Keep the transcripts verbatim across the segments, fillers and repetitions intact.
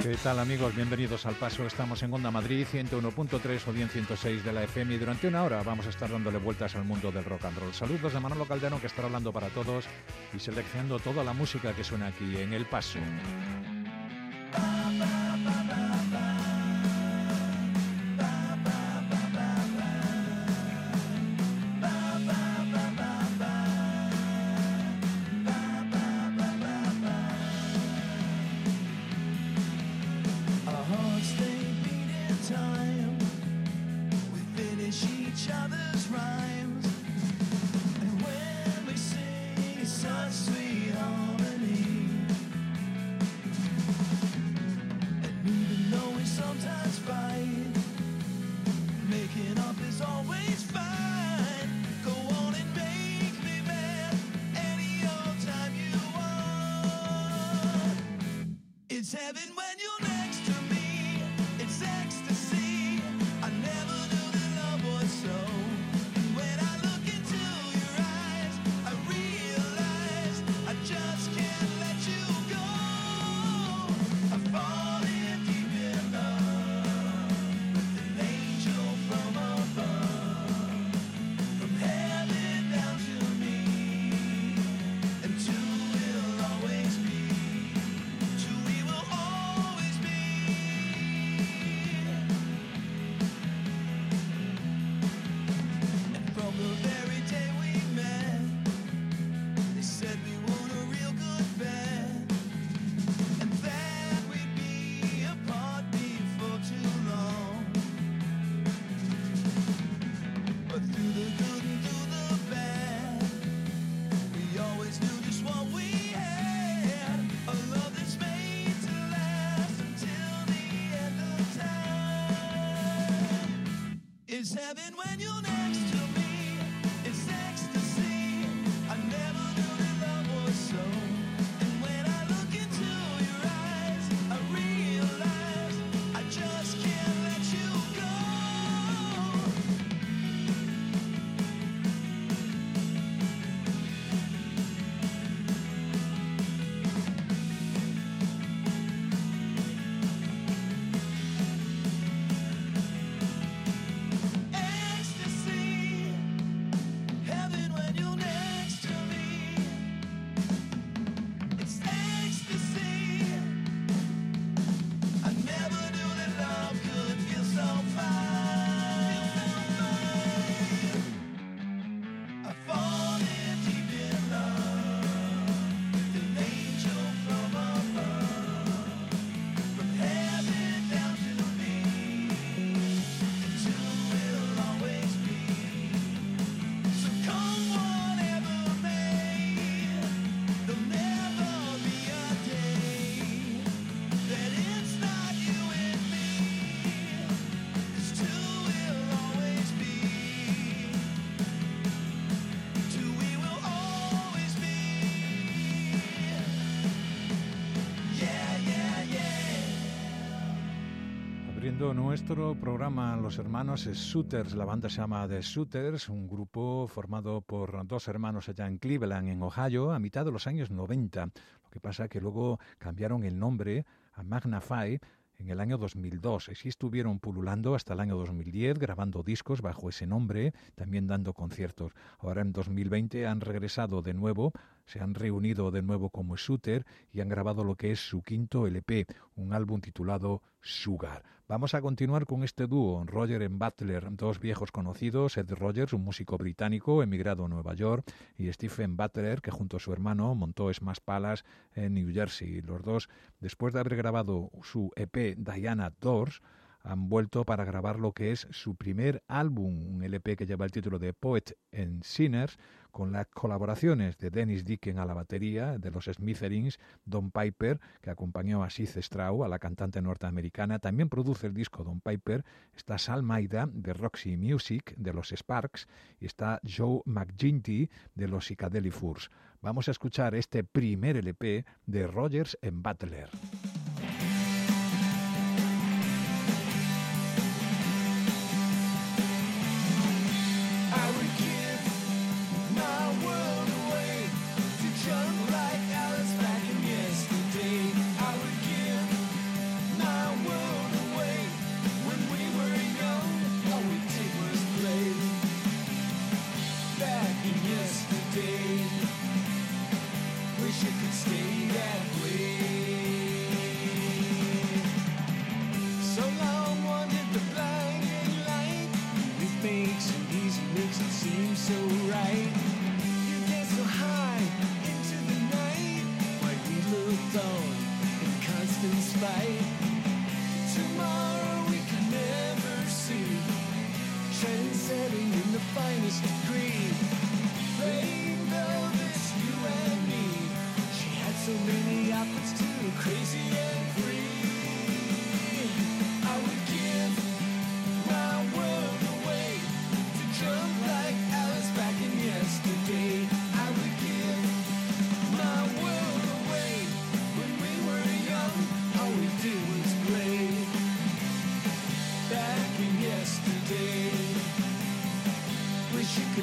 ¿Qué tal, amigos? Bienvenidos al Paso. Estamos en Onda Madrid, ciento uno punto tres o bien ciento seis de la F M y durante una hora vamos a estar dándole vueltas al mundo del rock and roll. Saludos de Manolo Calderón, que estará hablando para todos y seleccionando toda la música que suena aquí en El Paso. Nuestro programa Los Hermanos es Shooters. La banda se llama The Shooters, un grupo formado por dos hermanos allá en Cleveland, en Ohio, a mitad de los años noventa. Lo que pasa es que luego cambiaron el nombre a Magnafy en el año dos mil dos. Así estuvieron pululando hasta el año dos mil diez, grabando discos bajo ese nombre, también dando conciertos. Ahora en dos mil veinte han regresado de nuevo, se han reunido de nuevo como Shooter y han grabado lo que es su quinto L P, un álbum titulado Sugar. Vamos a continuar con este dúo, Roger and Butler, dos viejos conocidos, Ed Rogers, un músico británico emigrado a Nueva York, y Stephen Butler, que junto a su hermano montó Smash Palace en New Jersey. Los dos, después de haber grabado su E P Diana Doors, han vuelto para grabar lo que es su primer álbum, un L P que lleva el título de Poet and Sinners, con las colaboraciones de Dennis Dicken a la batería, de los Smithereens, Don Piper, que acompañó a Sith Straw, a la cantante norteamericana. También produce el disco Don Piper. Está Sal Maida, de Roxy Music, de los Sparks, y está Joe McGinty, de los Psychedelic Furs. Vamos a escuchar este primer L P de Rogers and Butler. Like Alice back in yesterday, I would give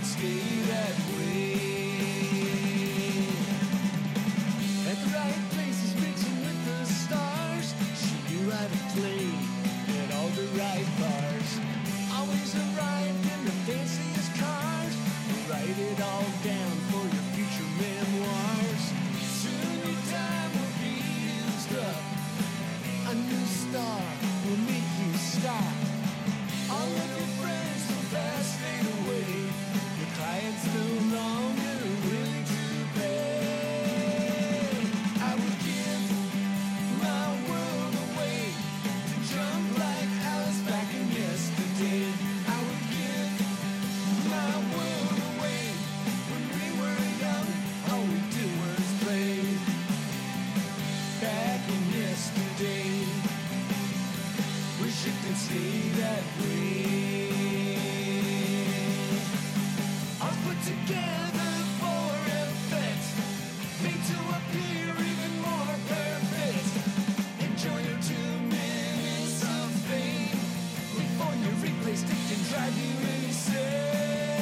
stay that way. At the right places, mixing with the stars. She knew how to play at all the right bars. Always arrived in the fanciest cars. Write it all down for your future memoirs. Soon your time will be used up. A new star will make you stop. All of your friends will fast fade away. Your clients no longer willing to pay. I would give my world away to jump like Alice back in yesterday. I would give my world away. When we were young, all we did was play. Back in yesterday. Wish it could stay that way. All put together for effect, made to appear even more perfect. Enjoy your two minutes of fame before your replay stick can drive you insane.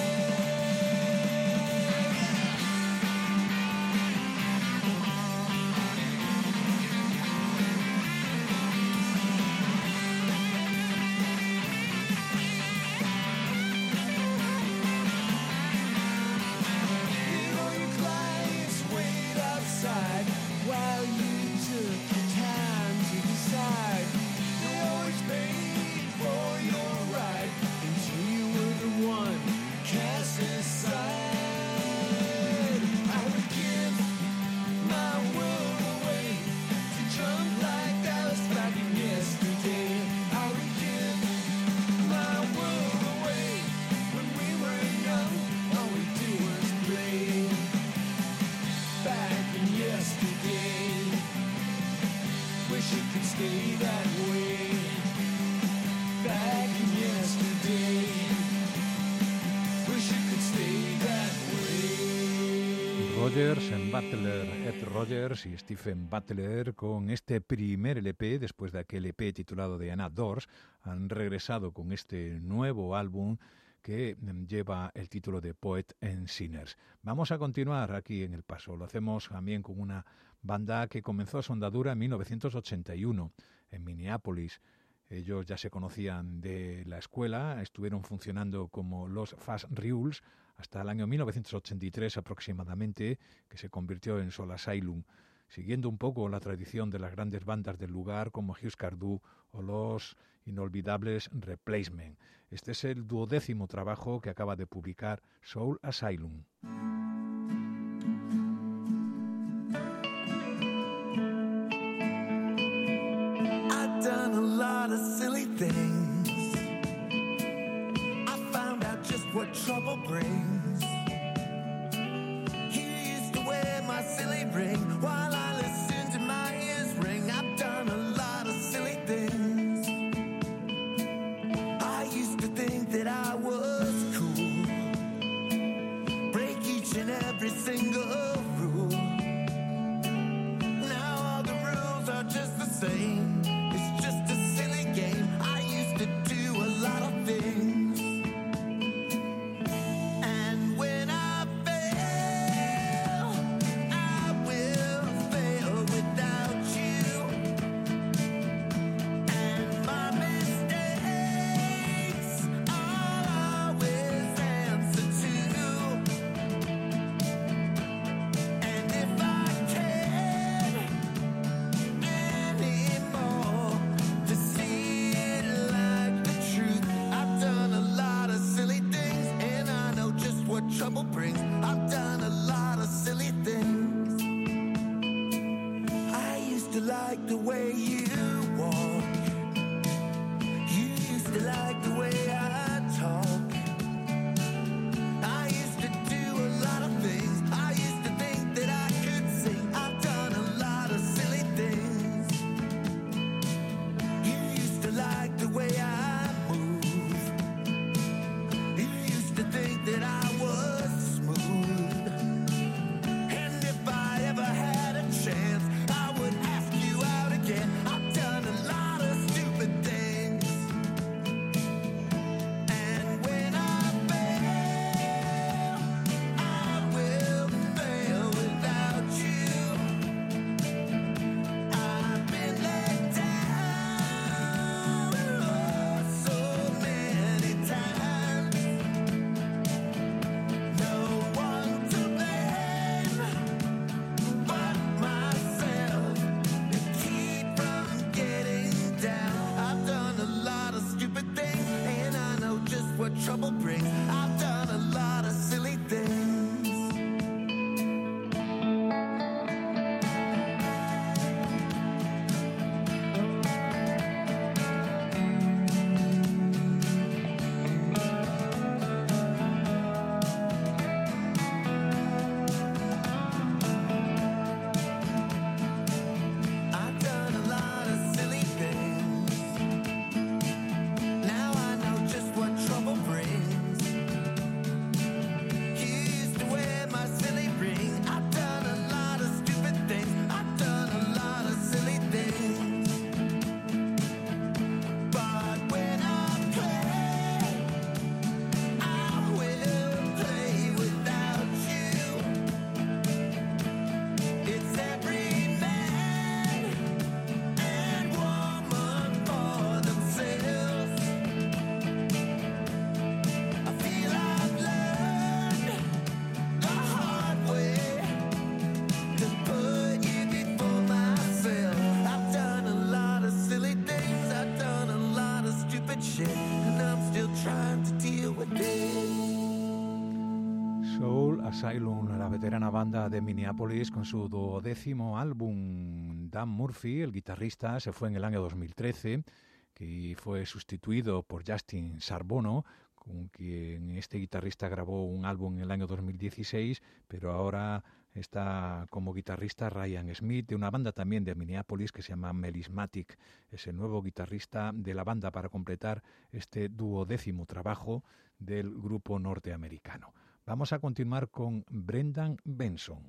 While you took your time to decide, you always paid for your ride until you were the one cast aside. I would give my world away to jump like Alice back in yesterday. I would give my world away. When we were young, all we did was play. Back in yesterday, wish it could stay that way. Back in yesterday, wish it could stay that way. Rogers and Butler, Ed Rogers y Stephen Butler, con este primer L P, después de aquel L P titulado Diana Doors, han regresado con este nuevo álbum que lleva el título de Poet and Sinners. Vamos a continuar aquí en El Paso. Lo hacemos también con una banda que comenzó su andadura en mil novecientos ochenta y uno en Minneapolis. Ellos ya se conocían de la escuela, estuvieron funcionando como los Fast Rules hasta el año mil novecientos ochenta y tres aproximadamente, que se convirtió en Soul Asylum, siguiendo un poco la tradición de las grandes bandas del lugar como Husker Du o los inolvidables Replacement. Este es el duodécimo trabajo que acaba de publicar Soul Asylum. I've done a lot of silly things. I found out just what trouble brings. He used to wear my silly ring while I listened to my ears ring. I've done a lot of silly things. I used to think that I was cool, break each and every single rule. Now all the rules are just the same. It's just a silly game. I used to do a lot of things. And when I fail, I will fail without you. And my mistakes I'll always answer to. And if I can anymore to see it like the truth, I've done a lot of silly things, and I know just what trouble brings. I've done a lot of silly things. I used to like the way you walk. You used to like the way I talk. I used to do a lot of things. I used to think that I could sing. I've done a lot of silly things. You used to like the way I move. You used to think that I was smooth. And if I ever had a chance, I would ask you out again. I've done a lot of stupid things. what trouble brings. I've done a lot of silly things. Asylum, la veterana banda de Minneapolis, con su duodécimo álbum. Dan Murphy, el guitarrista, se fue en el año dos mil trece, que fue sustituido por Justin Sarbono, con quien este guitarrista grabó un álbum en el año dos mil dieciséis, pero ahora está como guitarrista Ryan Smith, de una banda también de Minneapolis que se llama Melismatic. Es el nuevo guitarrista de la banda para completar este duodécimo trabajo del grupo norteamericano. Vamos a continuar con Brendan Benson.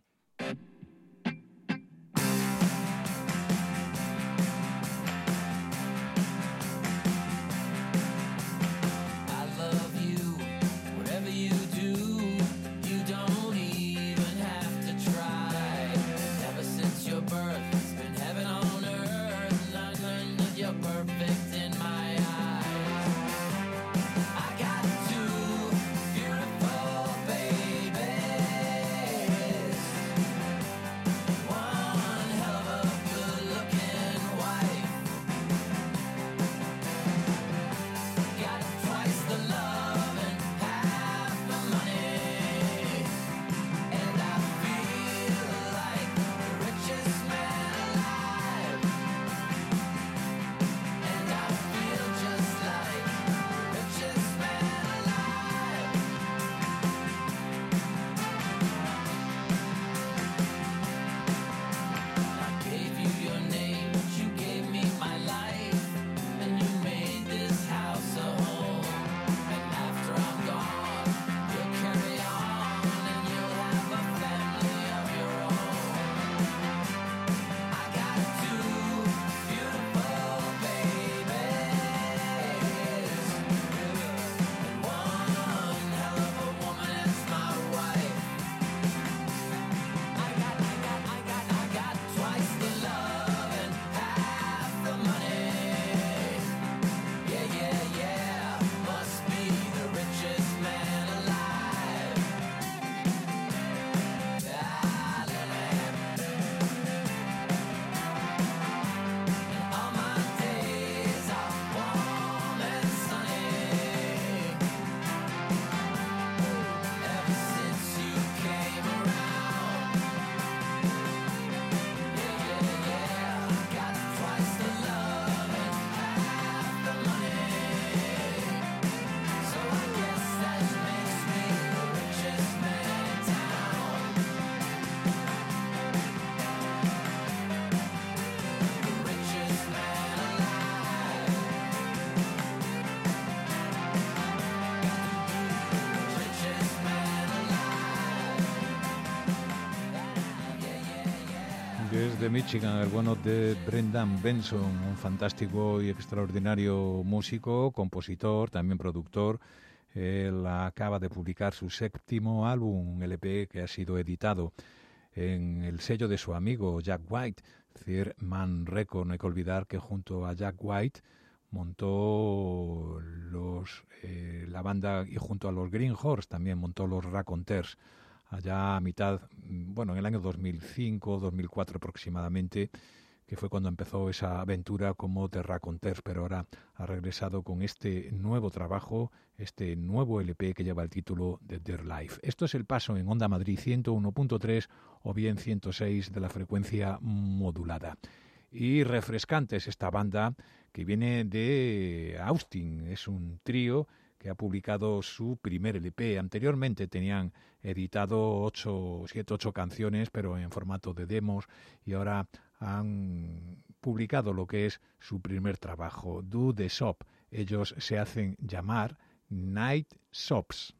Desde Michigan, el bueno de Brendan Benson, un fantástico y extraordinario músico, compositor, también productor. Él acaba de publicar su séptimo álbum, un L P que ha sido editado en el sello de su amigo Jack White, Third Man Record. No hay que olvidar que junto a Jack White montó los, eh, la banda, y junto a los Green Horse también montó los Raconteurs, allá a mitad, bueno, en el año dos mil cinco, dos mil cuatro aproximadamente, que fue cuando empezó esa aventura como The Raconteurs, pero ahora ha regresado con este nuevo trabajo, este nuevo L P que lleva el título de Their Life. Esto es El Paso en Onda Madrid ciento uno punto tres o bien ciento seis de la frecuencia modulada. Y refrescante es esta banda que viene de Austin, es un trío que ha publicado su primer L P. Anteriormente tenían editado ocho, siete, ocho canciones, pero en formato de demos, y ahora han publicado lo que es su primer trabajo, Do the Shop. Ellos se hacen llamar Night Shops.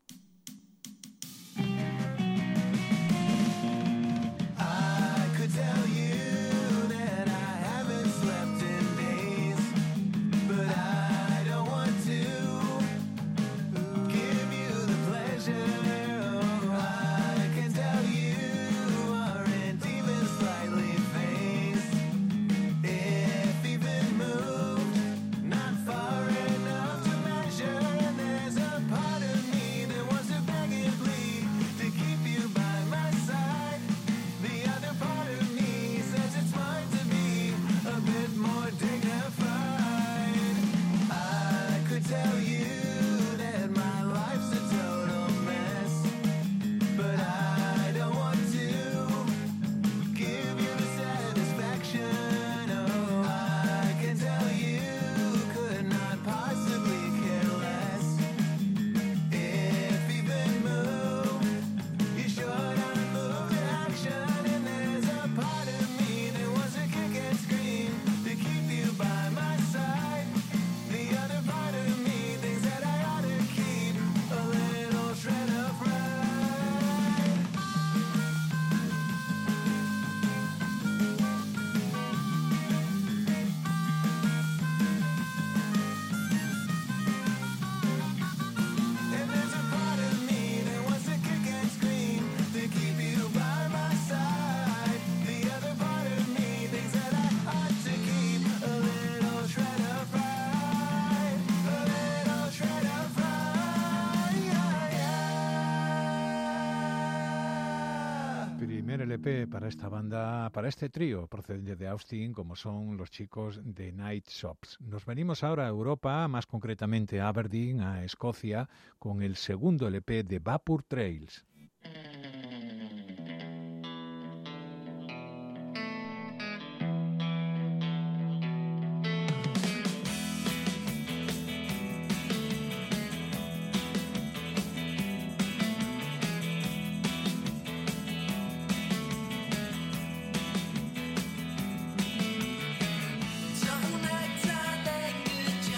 L P para esta banda, para este trío procedente de Austin, como son los chicos de Night Shops. Nos venimos ahora a Europa, más concretamente a Aberdeen, a Escocia, con el segundo L P de Vapor Trails.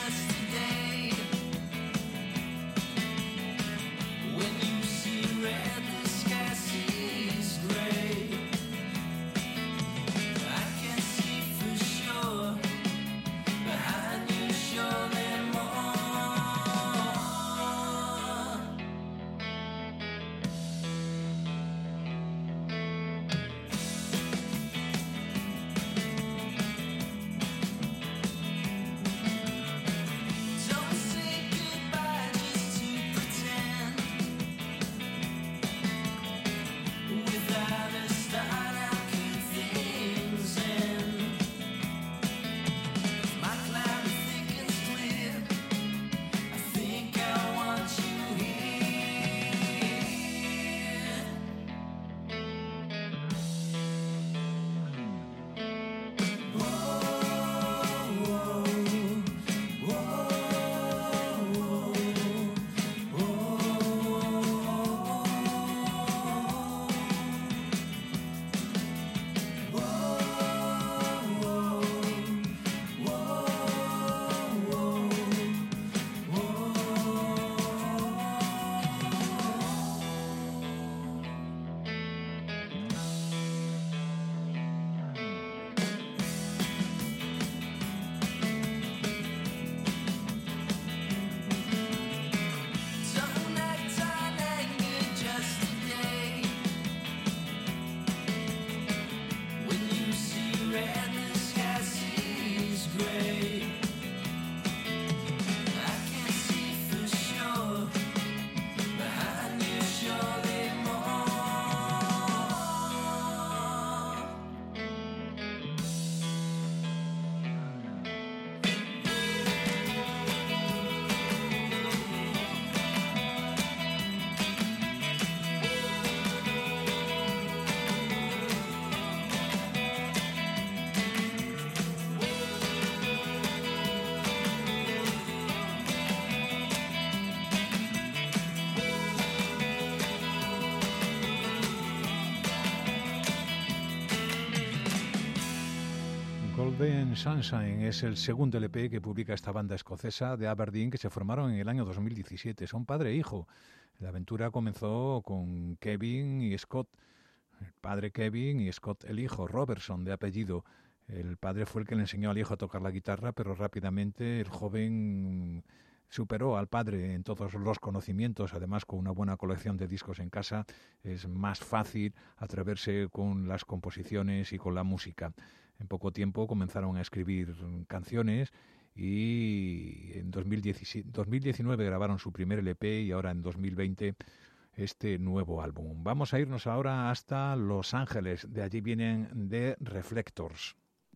When you see red Sunshine es el segundo L P que publica esta banda escocesa de Aberdeen que se formaron en el año dos mil diecisiete. Son padre e hijo. La aventura comenzó con Kevin y Scott, el padre Kevin y Scott el hijo, Robertson de apellido. El padre fue el que le enseñó al hijo a tocar la guitarra, pero rápidamente el joven superó al padre en todos los conocimientos. Además, con una buena colección de discos en casa es más fácil atreverse con las composiciones y con la música. En poco tiempo comenzaron a escribir canciones y en dos mil diecinueve grabaron su primer L P y ahora en dos mil veinte este nuevo álbum. Vamos a irnos ahora hasta Los Ángeles. De allí vienen The Reflectors.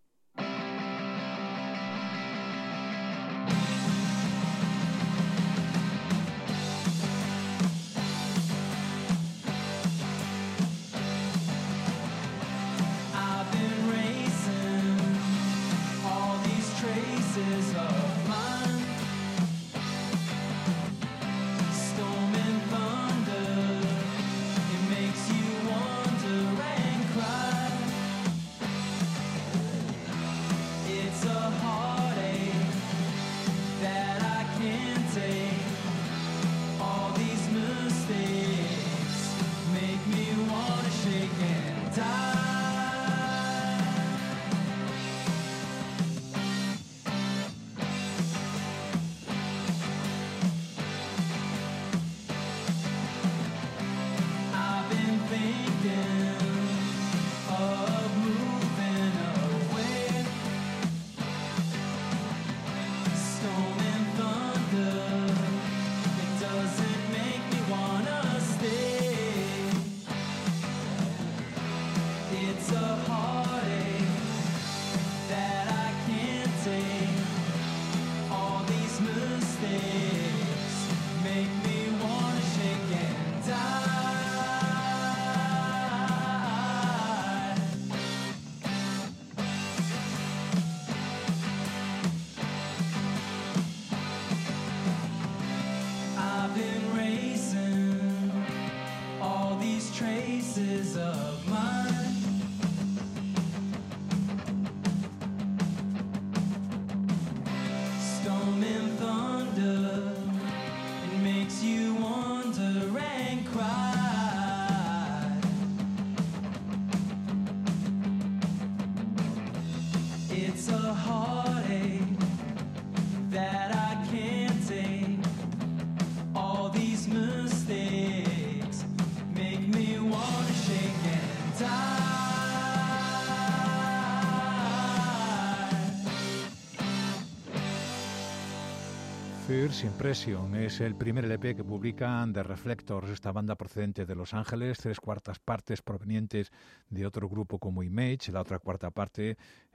First Impression es el primer L P que publican The Reflectors, esta banda procedente de Los Ángeles, tres cuartas partes provenientes de otro grupo como Image. La otra cuarta parte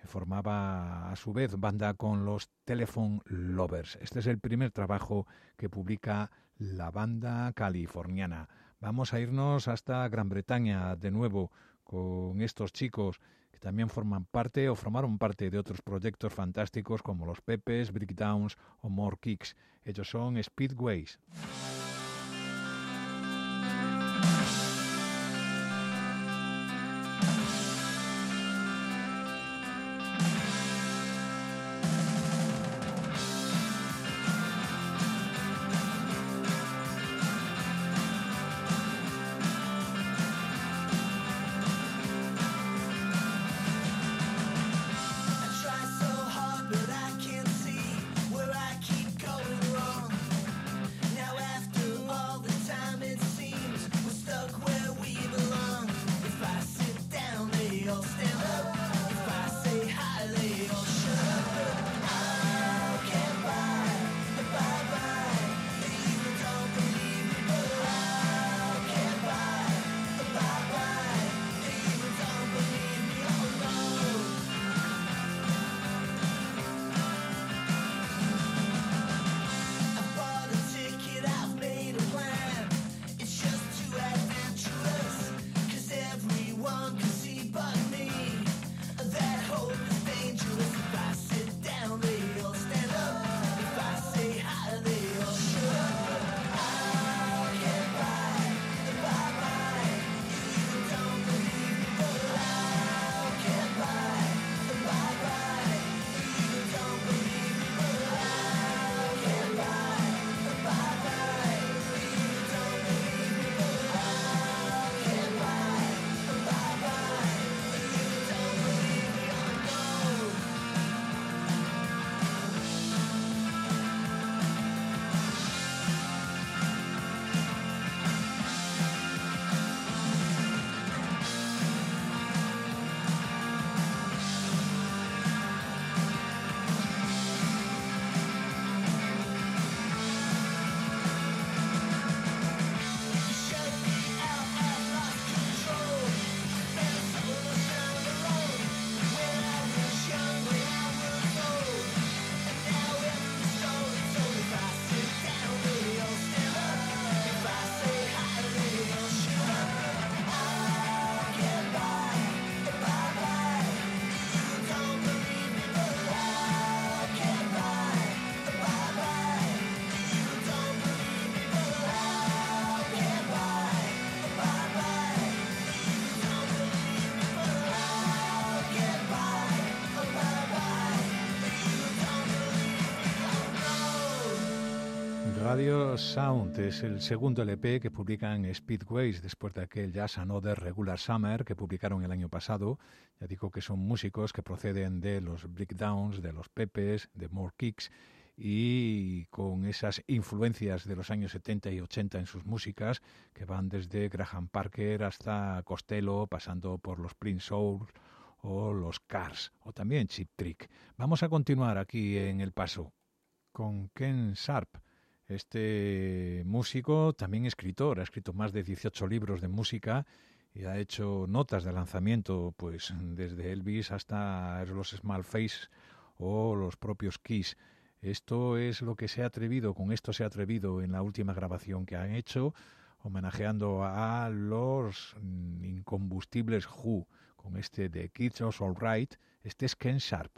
formaba a su vez banda con los Telephone Lovers. Este es el primer trabajo que publica la banda californiana. Vamos a irnos hasta Gran Bretaña de nuevo con estos chicos que también forman parte o formaron parte de otros proyectos fantásticos como los Pepes, Breakdowns o More Kicks. Ellos son Speedways. But I can't see where I keep going wrong. Now after Radio Sound es el segundo L P que publican Speedways después de aquel Just Another Regular Summer que publicaron el año pasado. Ya digo que son músicos que proceden de los Breakdowns, de los Pepes, de More Kicks y con esas influencias de los años setenta y ochenta en sus músicas que van desde Graham Parker hasta Costello, pasando por los Prince Soul o los Cars o también Cheap Trick. Vamos a continuar aquí en El Paso con Ken Sharp. Este músico, también escritor, ha escrito más de dieciocho libros de música y ha hecho notas de lanzamiento, pues desde Elvis hasta los Small Faces o los propios Kiss. Esto es lo que se ha atrevido, con esto se ha atrevido en la última grabación que han hecho, homenajeando a los incombustibles Who, con este de Kids Are All Right. Este es Ken Sharp.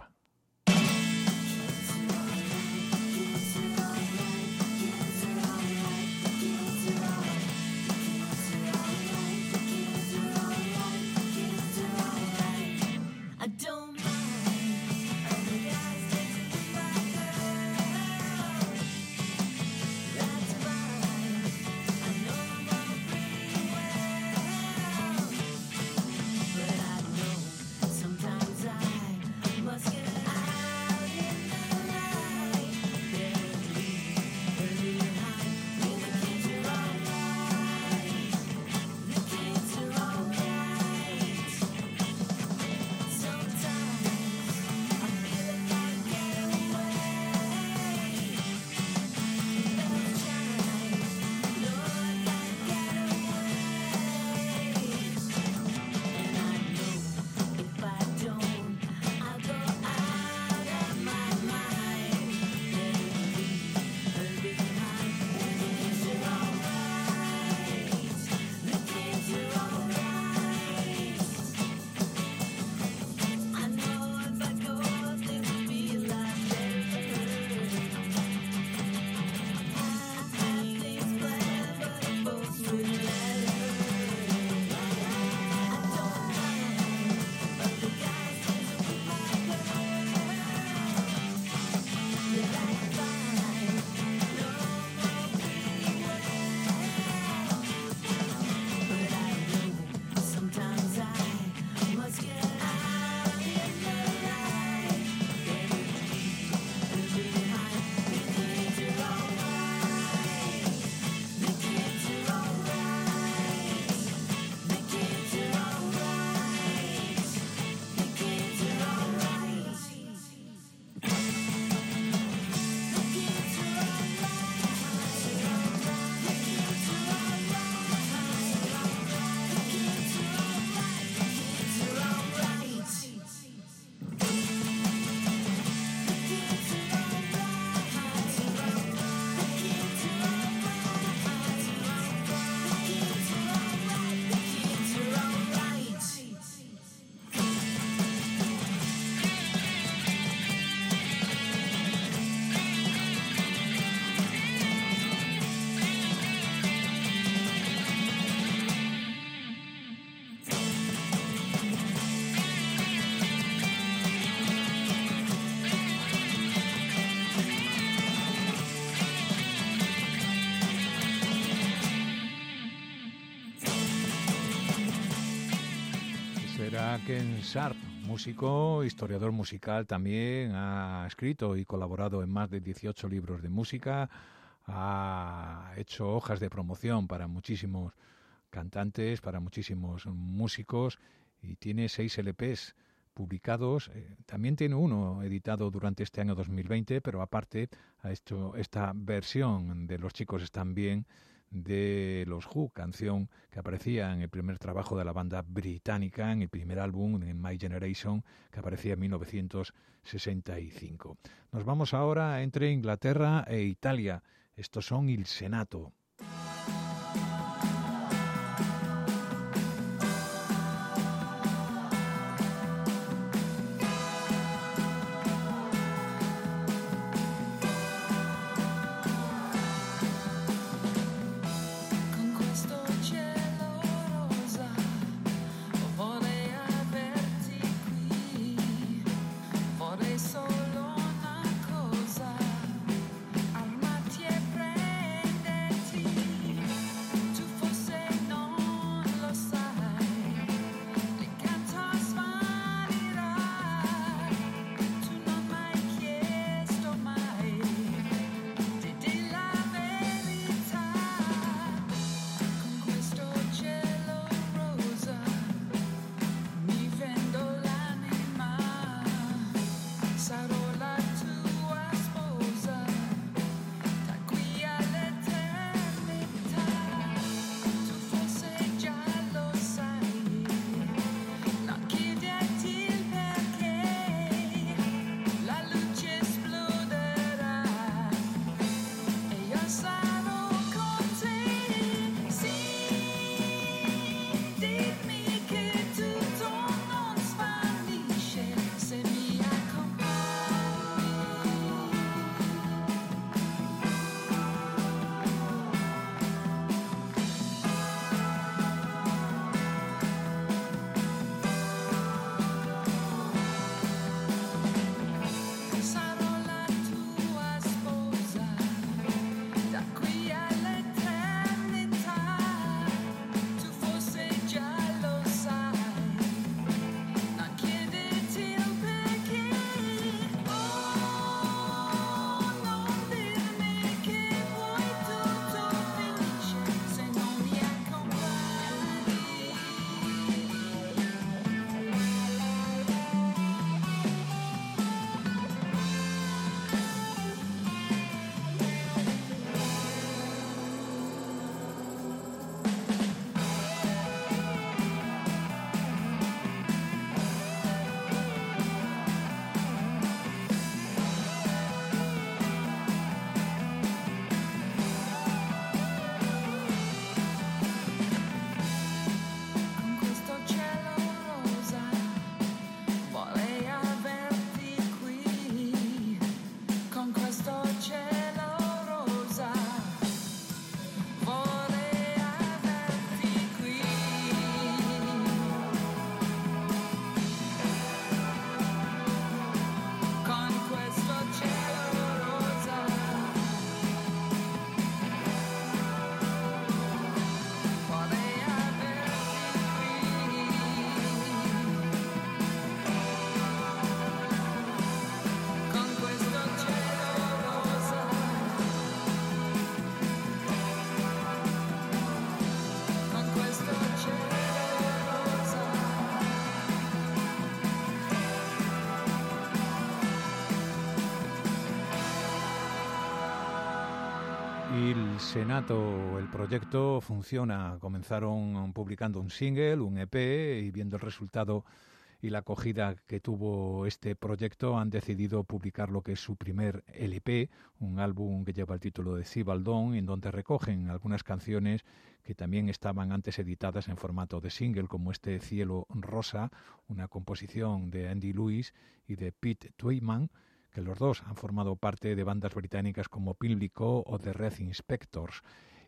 Ken Sharp, músico, historiador musical, también ha escrito y colaborado en más de dieciocho libros de música, ha hecho hojas de promoción para muchísimos cantantes, para muchísimos músicos y tiene seis L Pes publicados. Eh, también tiene uno editado durante este año dos mil veinte, pero aparte ha hecho esta versión de Los chicos están bien de los Who, canción que aparecía en el primer trabajo de la banda británica, en el primer álbum, en My Generation, que aparecía en mil novecientos sesenta y cinco. Nos vamos ahora entre Inglaterra e Italia. Estos son Il Senato. Solo una cosa, armati e prendi Y el Senato, el proyecto funciona. Comenzaron publicando un single, un E P, y viendo el resultado y la acogida que tuvo este proyecto, han decidido publicar lo que es su primer L P, un álbum que lleva el título de Cibaldón, en donde recogen algunas canciones que también estaban antes editadas en formato de single, como este Cielo Rosa, una composición de Andy Lewis y de Pete Twyman, que los dos han formado parte de bandas británicas como Pimlico o The Red Inspectors,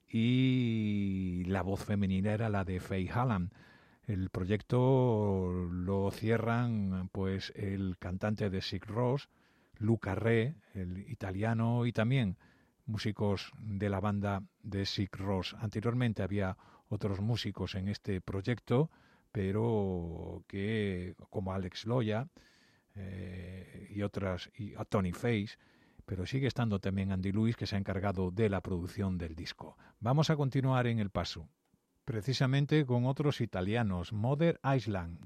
y la voz femenina era la de Faye Hallam. El proyecto lo cierran pues el cantante de Sigur Rós, Luca Re, el italiano, y también músicos de la banda de Sigur Rós. Anteriormente había otros músicos en este proyecto, pero que como Alex Loya, Eh, y otras, y a Tony Face, pero sigue estando también Andy Lewis, que se ha encargado de la producción del disco. Vamos a continuar en el paso, precisamente con otros italianos, Mother Island.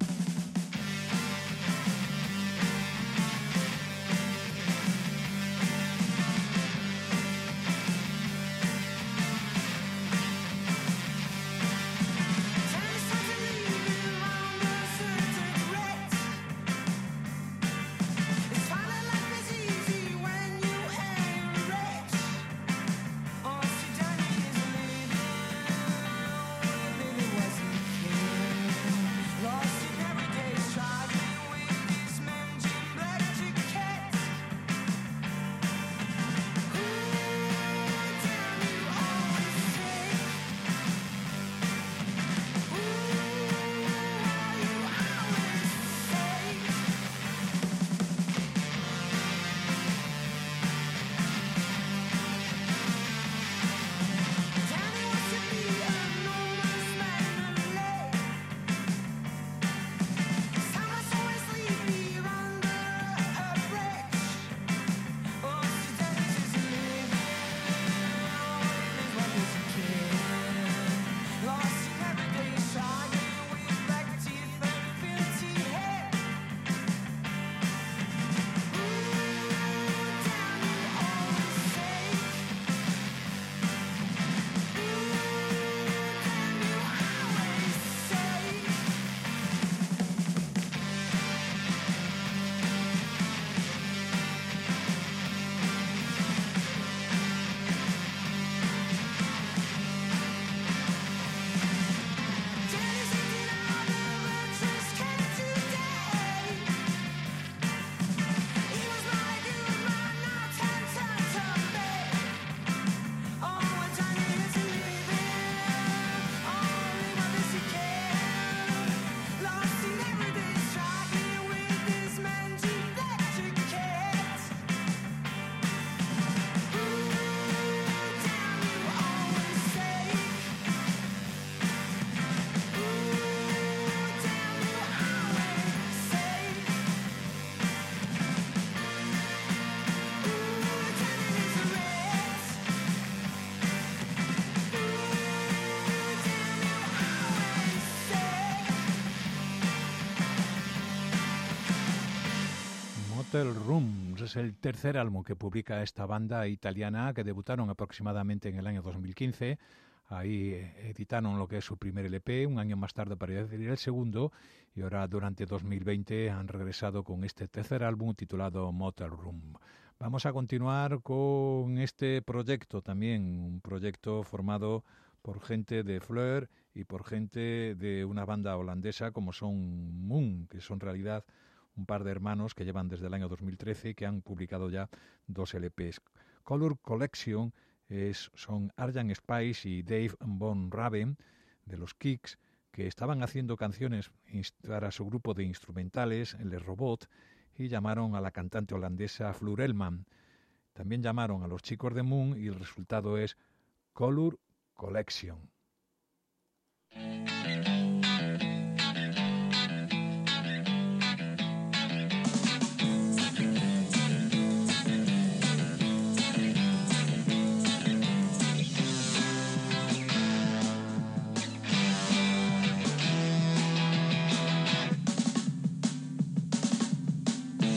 Motel Rooms es el tercer álbum que publica esta banda italiana, que debutaron aproximadamente en el año dos mil quince. Ahí editaron lo que es su primer L P, un año más tarde para decir el segundo, y ahora durante dos mil veinte han regresado con este tercer álbum titulado Motel Room. Vamos a continuar con este proyecto también, un proyecto formado por gente de Fleur y por gente de una banda holandesa como son Moon, que son en realidad un par de hermanos que llevan desde el año dos mil trece y que han publicado ya dos L Ps. Color Collection es, son Arjan Spice y Dave Von Raven de los Kicks, que estaban haciendo canciones para su grupo de instrumentales, Les Robot, y llamaron a la cantante holandesa Fleur Elman. También llamaron a los chicos de Moon y el resultado es Color Collection.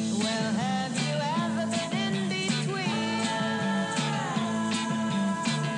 Well, have you ever been in between?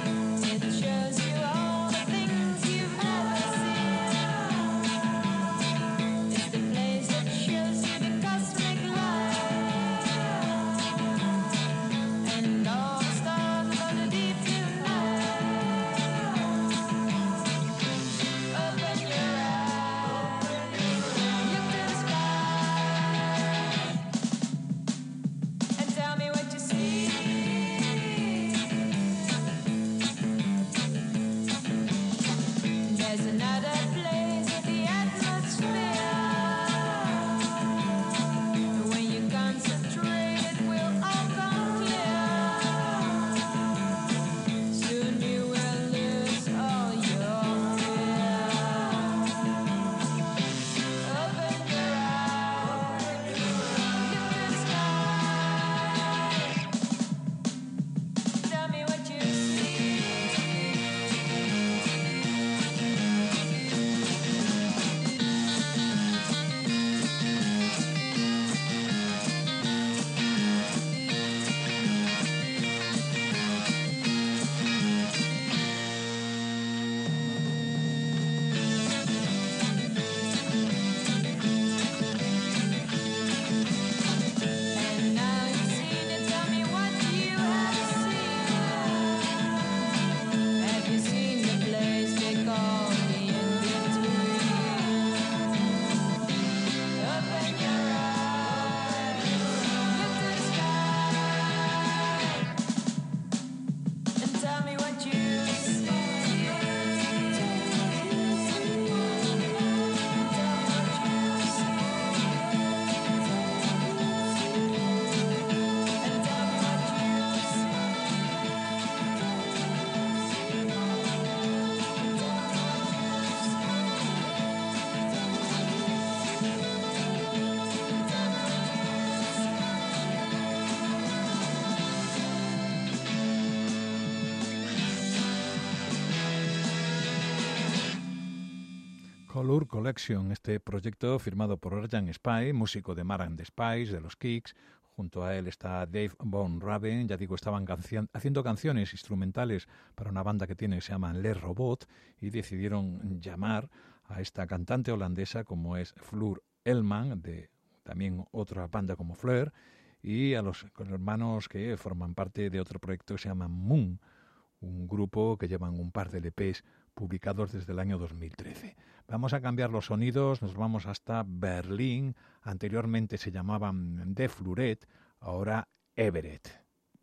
Hollow Collection, este proyecto firmado por Arjan Spy, músico de Mar and the Spice, de los Kicks. Junto a él está Dave Von Raven. Ya digo, estaban canci- haciendo canciones instrumentales para una banda que tiene que se llama Le Robot, y decidieron llamar a esta cantante holandesa, como es Floor Elman, de también otra banda como Fleur, y a los, los hermanos que forman parte de otro proyecto que se llama Moon, un grupo que llevan un par de L Pes publicados desde el año dos mil trece. Vamos a cambiar los sonidos, nos vamos hasta Berlín. Anteriormente se llamaban De Fluret, ahora Everett.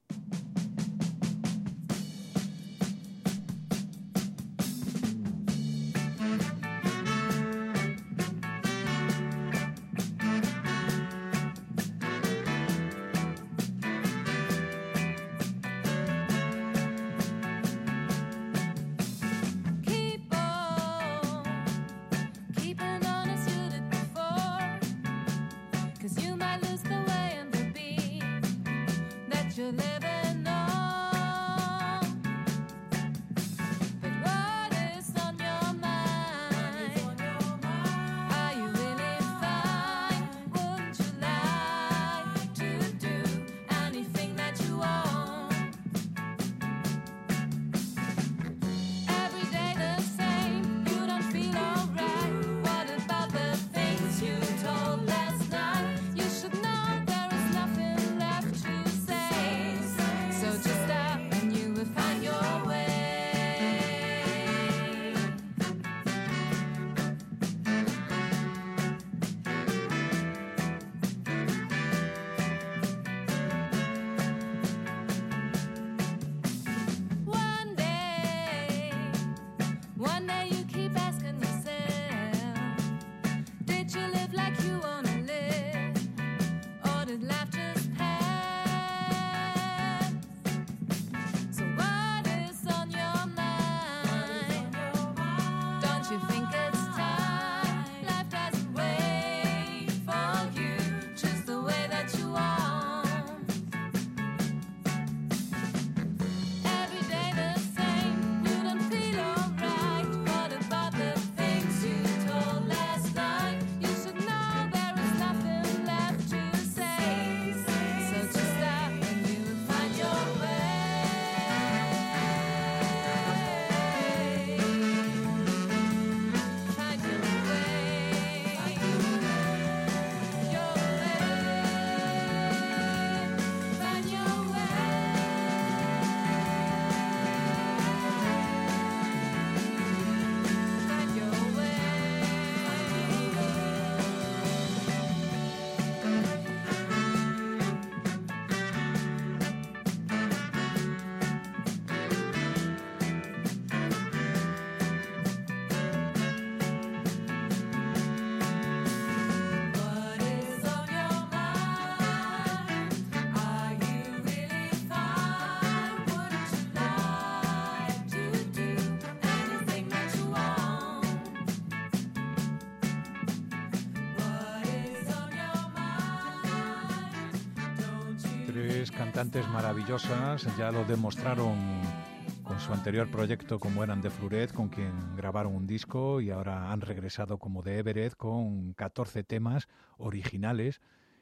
Cantantes maravillosas, ya lo demostraron con su anterior proyecto como eran De Fluret, con quien grabaron un disco, y ahora han regresado como de Everett con catorce temas originales.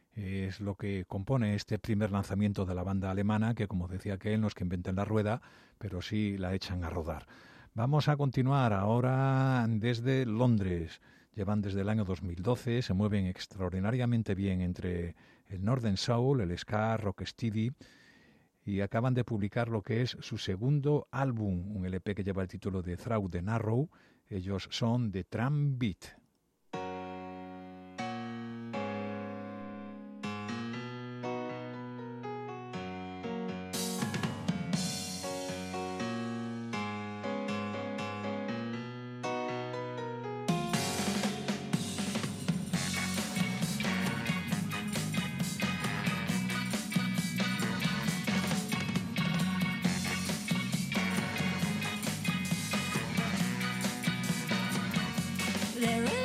Es lo que compone este primer lanzamiento de la banda alemana, que, como decía aquel, no es que inventen la rueda, pero sí la echan a rodar. Vamos a continuar ahora desde Londres. Llevan desde el año dos mil doce, se mueven extraordinariamente bien entre el Northern Soul, el ska, rocksteady, y acaban de publicar lo que es su segundo álbum, un L P que lleva el título de Through the Narrow. Ellos son The Tram Beat. There is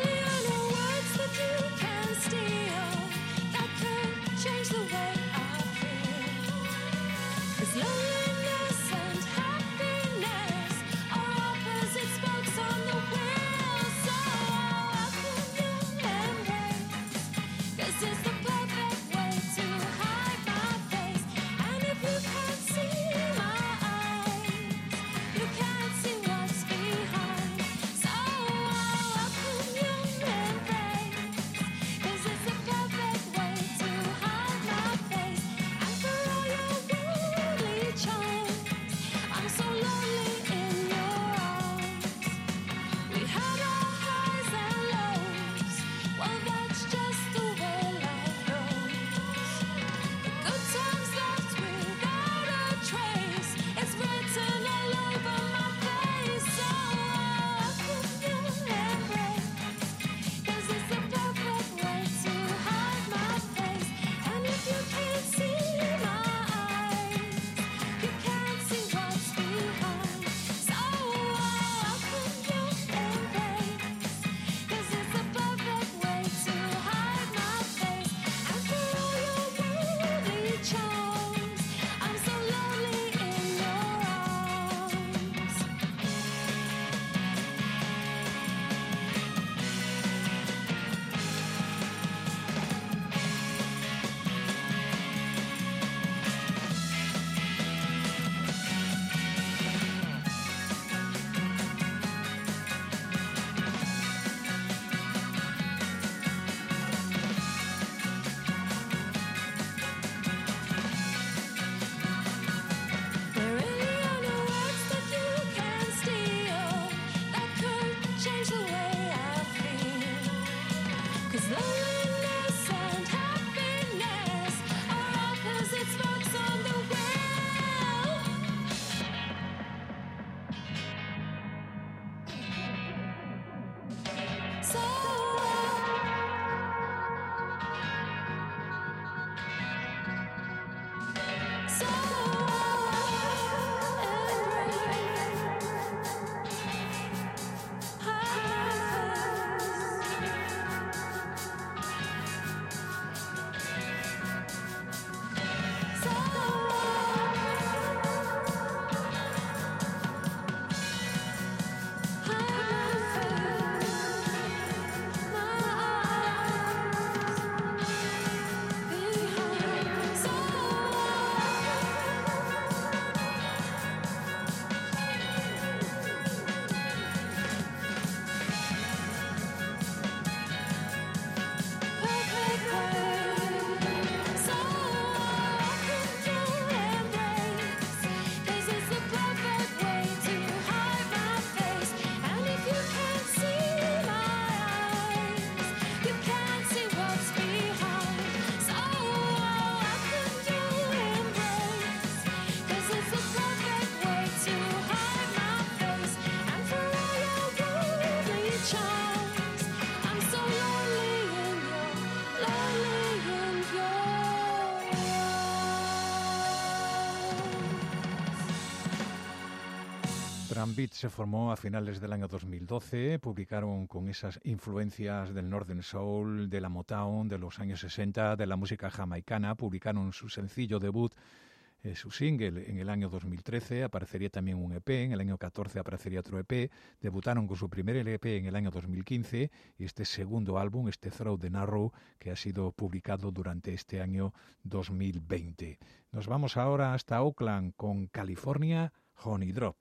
Drum Beat se formó a finales del año dos mil doce, publicaron con esas influencias del Northern Soul, de la Motown, de los años sesenta, de la música jamaicana, publicaron su sencillo debut, eh, su single en el año dos mil trece, aparecería también un E P, en el año catorce aparecería otro E P, debutaron con su primer E P en el año dos mil quince y este segundo álbum, este Through the Narrow, que ha sido publicado durante este año dos mil veinte. Nos vamos ahora hasta Oakland con California Honey Drop.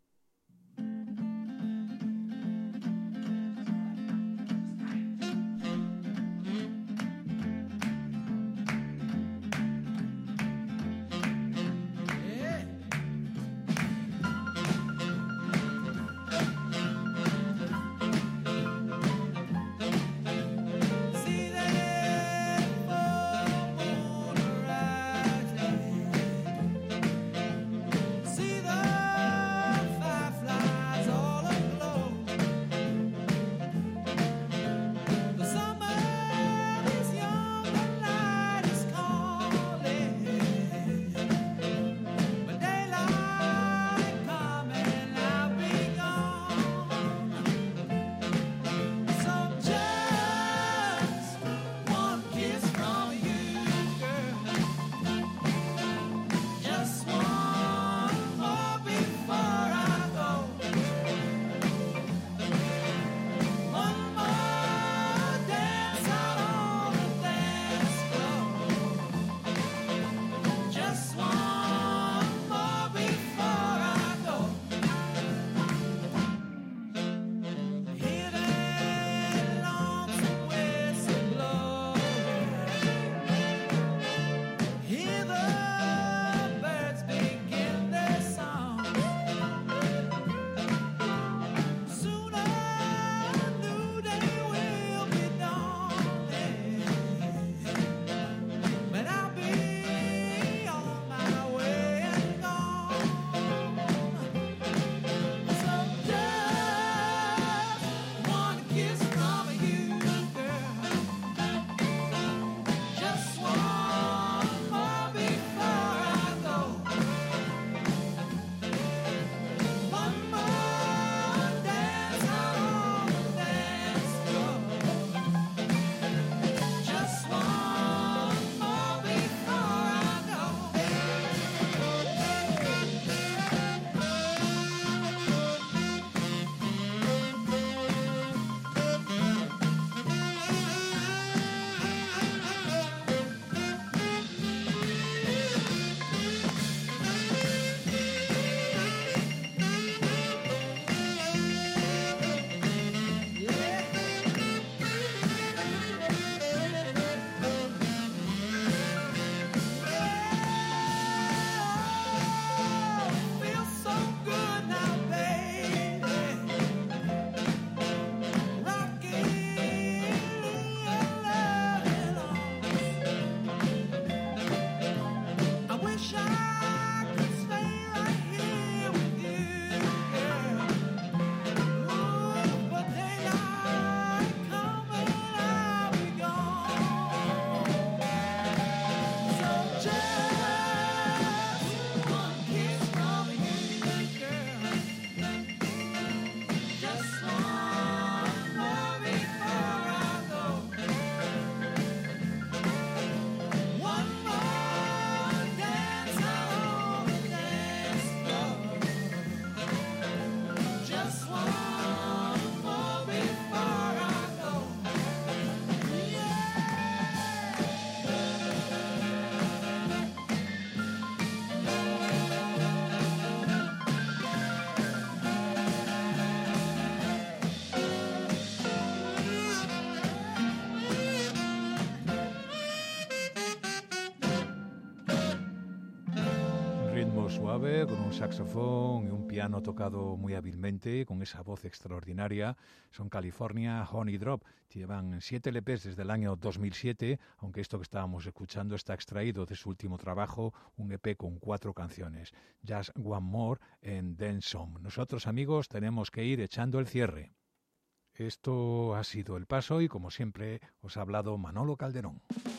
Suave, con un saxofón y un piano tocado muy hábilmente, con esa voz extraordinaria. Son California Honey Drop. Llevan siete L Pes desde el año dos mil siete, aunque esto que estábamos escuchando está extraído de su último trabajo, un E P con cuatro canciones, Just One More and Then Some. Nosotros, amigos, tenemos que ir echando el cierre. Esto ha sido El Paso y, como siempre, os ha hablado Manolo Calderón.